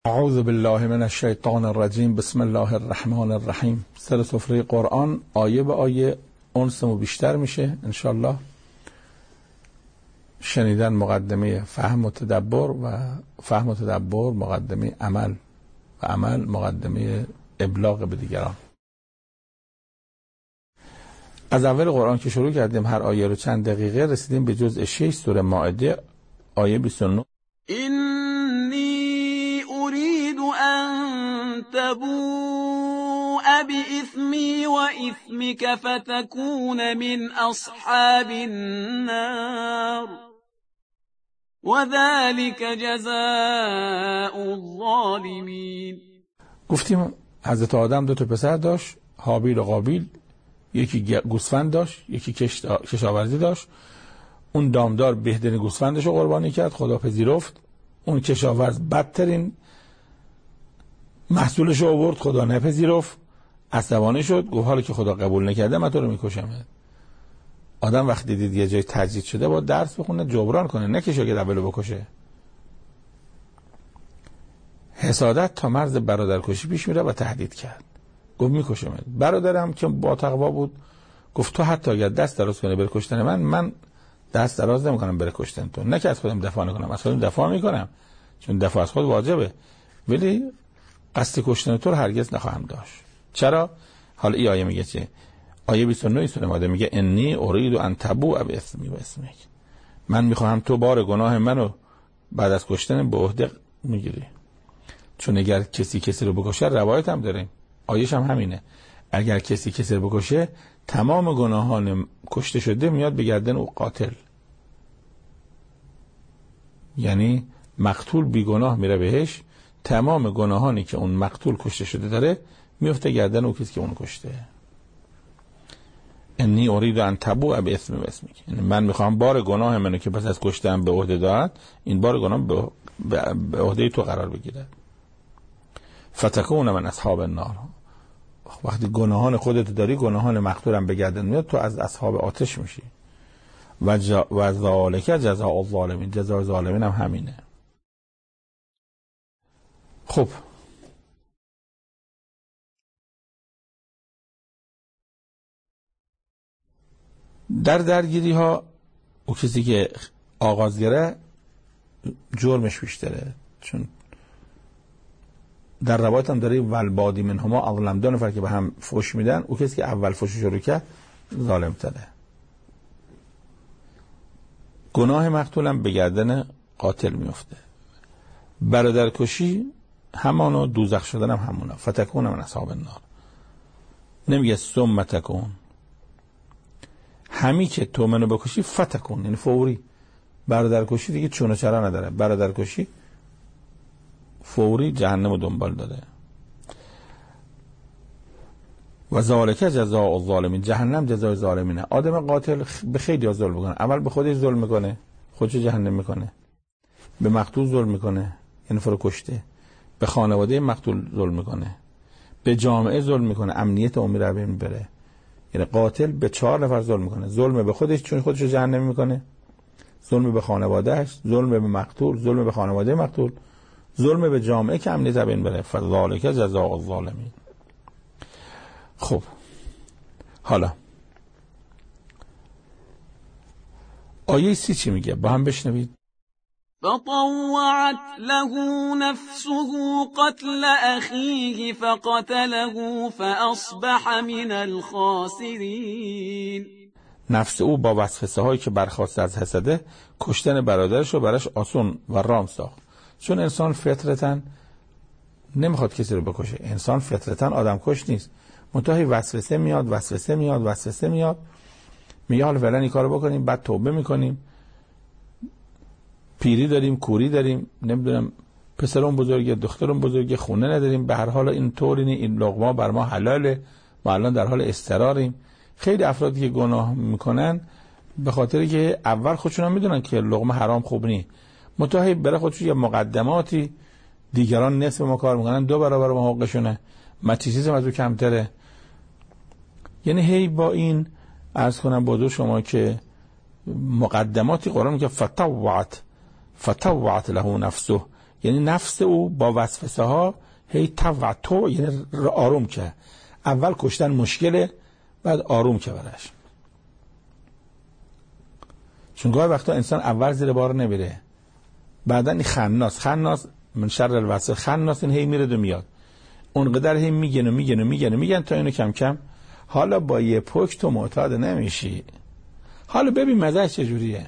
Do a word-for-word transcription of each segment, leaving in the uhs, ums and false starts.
اعوذ بالله من الشیطان الرجیم. بسم الله الرحمن الرحیم. سر سفره قرآن آیه به آیه انسمو بیشتر میشه انشالله. شنیدن مقدمه فهم و تدبر و فهم و تدبر مقدمه عمل و عمل مقدمه ابلاغ به دیگران. از اول قرآن که شروع کردیم هر آیه رو چند دقیقه رسیدیم به جزء شش سوره مائده آیه بیست و نه. اینی اريد ان تبوء بإثمی و إثمک فتكون من اصحاب النار و ذلك جزاء الظالمین. گفتیم حضرت آدم دو تا پسر داشت، هابیل و قابیل. یکی گوسفند داشت، یکی کشاورزی داشت. اون دامدار بهترین گوسفندش رو قربانی کرد، خدا پذیرفت. اون کشاورز بدترین محصولش رو آورد، خدا نپذیرفت، عصبانی شد، گفت حالا که خدا قبول نکرده من تو رو میکشم. آدم وقتی دید یه جای تجدید شده با درس بخونه، جبران کنه، نه که شاگرد اولو بکشه. حسادت تا مرز برادرکشی پیش میره و تهدید کرد، گفت میکشم. برادرم که با تقوا بود گفت تو حتی اگر دست دراز کنی بر کشتن من، من دست دراز نمیکنم بر کشتن تو. نه که از خودم دفاع نکنم، از خودم دفاع میکنم چون دفاع از خود واجبه، ولی قصد کشتن تو رو هرگز نخواهم داشت. چرا؟ حالا این آیه میگه چه؟ آیه بیست و نه سوره مائده میگه انی اريد ان تبوء باسمی و اسمک. من میخوام تو بار گناه منو بعد از کشتن به عهده میگیری. چون اگر کسی کسی رو بکشه، روایت هم داریم، آیه‌ش هم همینه، اگر کسی کسی رو بکشه تمام گناهان کشته شده میاد به گردن او قاتل. یعنی مقتول بی گناه میره بهش، تمام گناهانی که اون مقتول کشته شده داره میفته گردن او کسی که اون کشته. انی اريد ان تبوء باسمی و اسمک. یعنی من میخوام بار گناه منو که پس از کشتن به عهده دارد، این بار گناه به, به عهده تو قرار بگیره. فتكون من اصحاب النار. وقتی گناهان خودت داری، گناهان مقتولم به گردن میاد، تو از اصحاب آتش میشی. و جا و ذالک جزاء الظالمین. جزای ظالمین هم همینه. خب در درگیری ها او کسی که آغازگره جرمش بیشتره، چون در روایت هم داره والبادی منهما اظلم. دو نفر که به هم فحش میدن، او کسی که اول فحش شروع کرد ظالم تره. گناه مقتولم به گردن قاتل میفته. برادرکشی همانو، دوزخ شدن هم همونا. فتکون من اصحاب النار. نمیگه ثم تکون، همی که تو منو بکشی فتکون، یعنی فوری. برادرکشی دیگه چون و چرا نداره، برادرکشی فوری، جهنم رو دنبال داره. و ذالک جزاء الظالمین. جهنم جزای ظالمینه. آدم قاتل به خیلی ها ظلم میکنه. اول به خودش ظلم میکنه، خودش جهنم میکنه. به مقتول ظلم میکنه، یعنی فرو کشته. به خانواده مقتول ظلم میکنه. به جامعه ظلم میکنه، امنیت عمومی رو بین بره. یعنی قاتل به چهار نفر ظلم میکنه. ظلم به خودش چون خودش رو جهنم میکنه، ظلم به خانوادهش، ظلم به مقتول، ظلم به خانواده مقتول، ظلم به جامعه که امنیت بین بره. فذالک جزاء الظالمین. خب حالا آیه سی چی میگه؟ با هم بشنوید. فطوعت له نفسه قتل اخیه فقتله فاصبح من الخاسرین. نفس او با وسوسه هایی که برخاسته از حسده، کشتن برادرش رو براش آسون و رام ساخت. چون انسان فطرتاً نمیخواد کسی رو بکشه. انسان فطرتاً آدم کش نیست. منتهی وسوسه میاد وسوسه میاد وسوسه میاد میگه حالا فعلا این کارو بکنیم، بعد توبه میکنیم. پیری داریم، کوری داریم، نمیدونم پسرم بزرگه، دخترم بزرگه، خونه نداریم، به هر حال این طوری نی، این لقمه بر ما حلاله، ما الان در حال استقراریم. خیلی افرادی که گناه میکنن به خاطری که اول خودشون هم میدونن که لقمه حرام خوب نی، منتهی برای خودشون یه مقدماتی، دیگران نصف ما کار میکنن، دو برابر ما حقوقشونه، ما چیزی از او کمتره. یعنی هی با این عرض کنم بازو شما که مقدماتی قرآن میگه فتوعت فتوعت له نفسه، یعنی نفس او با وسوسه ها هی توتو، یعنی آروم که اول کشتن مشکله، بعد آروم که برش. چون گاهی وقتا انسان اول زیر بار نمیره، بعدن این خناس خناس من شر الوسواس خناس، این هی میره و میاد، اونقدر هی میگن و میگن و میگن و میگن تا اینو کم کم حالا با یه پک تو معتاد نمیشی. حالا ببین مزهش چجوریه،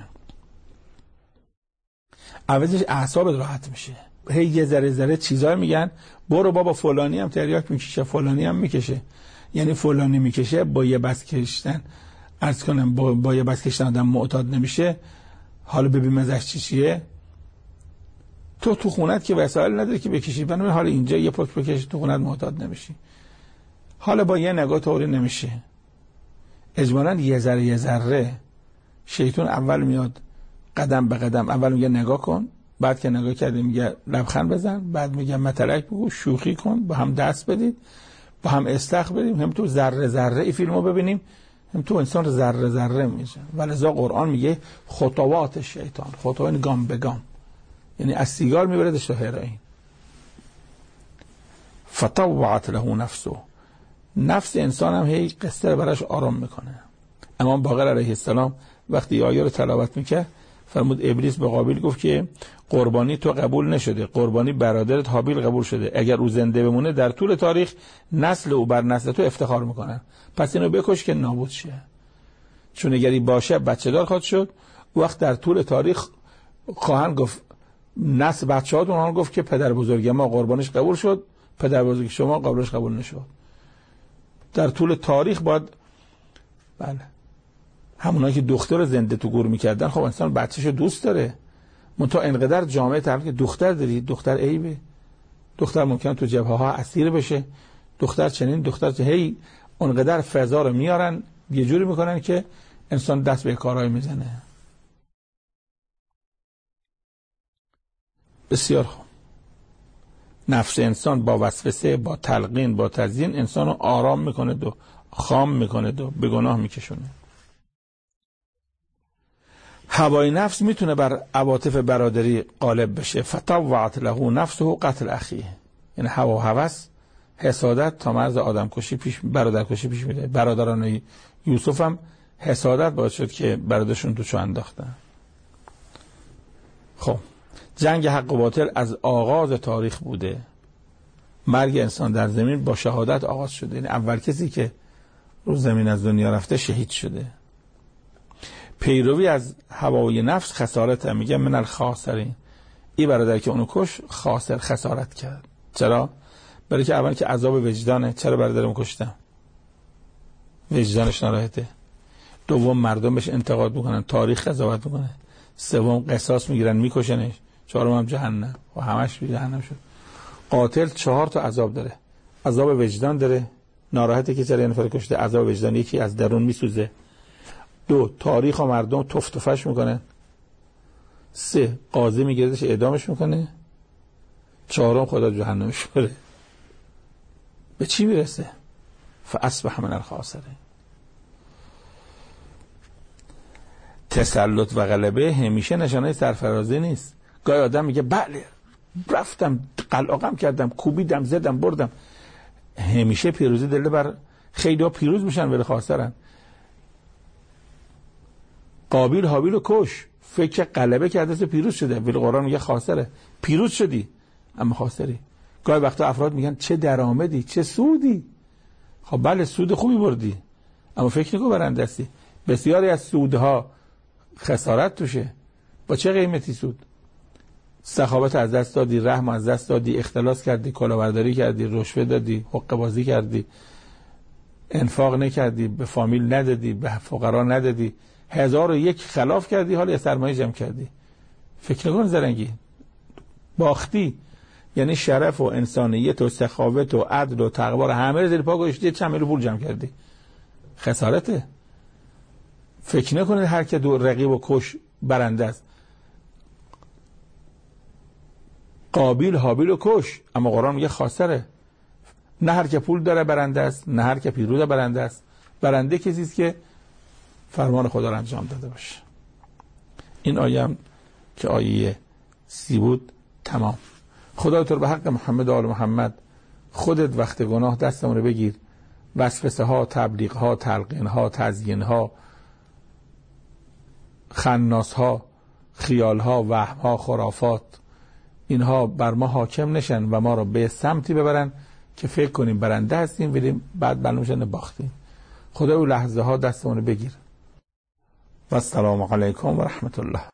عوضش اعصابت راحت میشه. هی یه ذره ذره چیزای میگن، برو بابا فلانی هم تریاک میکشه، فلانی هم میکشه، یعنی فلانی میکشه با یه بس کشتن، عرض کنم با, با یه بس کشتن آدم معتاد نمیشه. حالا ببین مزهش چی چیه. تو تو خونت که وسایل نداری که بکشی، بنابراین حالا اینجا یه پک بکشی تو خونت معتاد نمیشی. حالا با یه نگاه طوری نمیشه. اجمالاً یه ذره یه ذره شیطان اول میاد قدم به قدم، اول میگه نگاه کن، بعد که نگاه کردی میگه لبخند بزن، بعد میگه متلک بگو، شوخی کن، با هم دست بدید، با هم استخ بدیم، هم تو ذره ذره این فیلمو ببینیم، هم تو انسان ذره ذره میشه. ولذا قرآن میگه خطوات شیطان، خطوات گام به گام، یعنی از سیگار میبردش تا هروئین. فطوعت له نفسه، نفس انسان هم هی قصه رو براش آرام میکنه. امام باقر علیه السلام وقتی آیه رو تلاوت میکرد فرمود ابلیس به قابیل گفت که قربانی تو قبول نشده، قربانی برادرت هابیل قبول شده، اگر او زنده بمونه در طول تاریخ نسل او بر نسل تو افتخار میکنن، پس اینو بکش که نابود شه. چون اگری باشه بچه دار خواهد شد، وقت در طول تاریخ خواهند گفت نسل بچه هاتون اونها گفت که پدر بزرگ ما قربانش قبول شد، پدر بزرگ شما قبولش قبول نشد. در طول تاریخ باید بله همونایی که دختر زنده تو گور میکردن، خب انسان بچه‌شو دوست داره، منتها انقدر جامعه طرف که دختر داری، دختر عیبه، دختر ممکنه تو جبهه ها اسیر بشه، دختر چنین، دختر چه، هی اونقدر فضا رو میارن یه جوری میکنن که انسان دست به کارهای میزنه. بسیار خوب. نفس انسان با وسوسه، با تلقین، با تزیین انسان رو آرام میکنه و خام میکنه و به گناه میکشونه. هوای نفس میتونه بر عواطف برادری غالب بشه. فطوعت له نفسه قتل اخیه، یعنی هوا و هوس، حسادت تا مرز آدم کشی پیش برادر کشی پیش میره. برادران یوسف هم حسادت باعث شد که برادرشون تو چو انداختن. خب جنگ حق و باطل از آغاز تاریخ بوده. مرگ انسان در زمین با شهادت آغاز شده، یعنی اول کسی که رو زمین از دنیا رفته شهید شده. پیروی از هوای نفس خسارت هم، میگه من الخاسرین، این برادر که اونو کش خاسر، خسارت کرد. چرا؟ برای که اول که عذاب وجدانه، چرا برادرمو کشتم، وجدانش ناراحته. دوم مردم بهش انتقاد میکنن، تاریخ قضاوت میکنه. سوم قصاص میگیرن میکشنش. چهارم هم جهنم و همش به جهنم شد. قاتل چهار تا عذاب داره. عذاب وجدان داره، ناراحته که چرا یه نفر کشته، عذاب وجدان یکی از درون میسوزه. دو تاریخ و مردم تفت و فش میکنه. سه قاضی میگیردش اعدامش میکنه. چهارم خدا جهنمش بره. به چی میرسه؟ فاصبح من الخاسرین. تسلط و غلبه همیشه نشانه سرفرازی نیست. گاهی آدم میگه بله رفتم قلقم کردم، کوبیدم، زدم، بردم. همیشه پیروزی دلیل بر خیلی ها پیروز میشن ولی خاسرن. قابیل حابیل رو کش، فکر غلبه کرده است پیروز شده، ولی قرآن میگه خاسره. پیروز شدی اما خاسری. گاهی وقتا افراد میگن چه درآمدی، چه سودی. خب بله سود خوبی بردی اما فکر نکن برنده هستی. بسیاری از سودها خسارت توشه. با چه قیمتی سود؟ سخاوت از دست دادی، رحم از دست دادی، اختلاس کردی، کلاهبرداری کردی، رشوه دادی، حقه بازی کردی، انفاق نکردی، به فامیل ندادی، به فقرا ندادی، هزار و یک خلاف کردی، حالا یه سرمایه جمع کردی. فکر نکن زرنگی، باختی. یعنی شرف و انسانیت و سخاوت و عدل و تقوا رو همه رو زیر پا گذاشتی، چند میلیون پول جمع کردی. خسارته. فکر نکنید هر که دو رقیب و کش برنده است. قابیل حابیل و کش، اما قرآن میگه خاسره. نه هر که پول داره برنده است، نه هر که پیروز برنده است. برنده کسی است که فرمان خدا را انجام داده باشه. این آیه هم که آیه سی بود تمام. خدا تو رو به حق محمد و آل محمد خودت وقت گناه دستمون رو بگیر، وسوسه ها، تبلیغ ها، تلقین ها، تزیین ها، خناس ها، خیال ها، وهم ها، خرافات، اینها بر ما حاکم نشن و ما رو به سمتی ببرن که فکر کنیم برنده هستیم ولی بعد معلوم باختیم. خدا اون لحظه ها دستمون رو بگیر. و السلام علیکم و رحمت الله.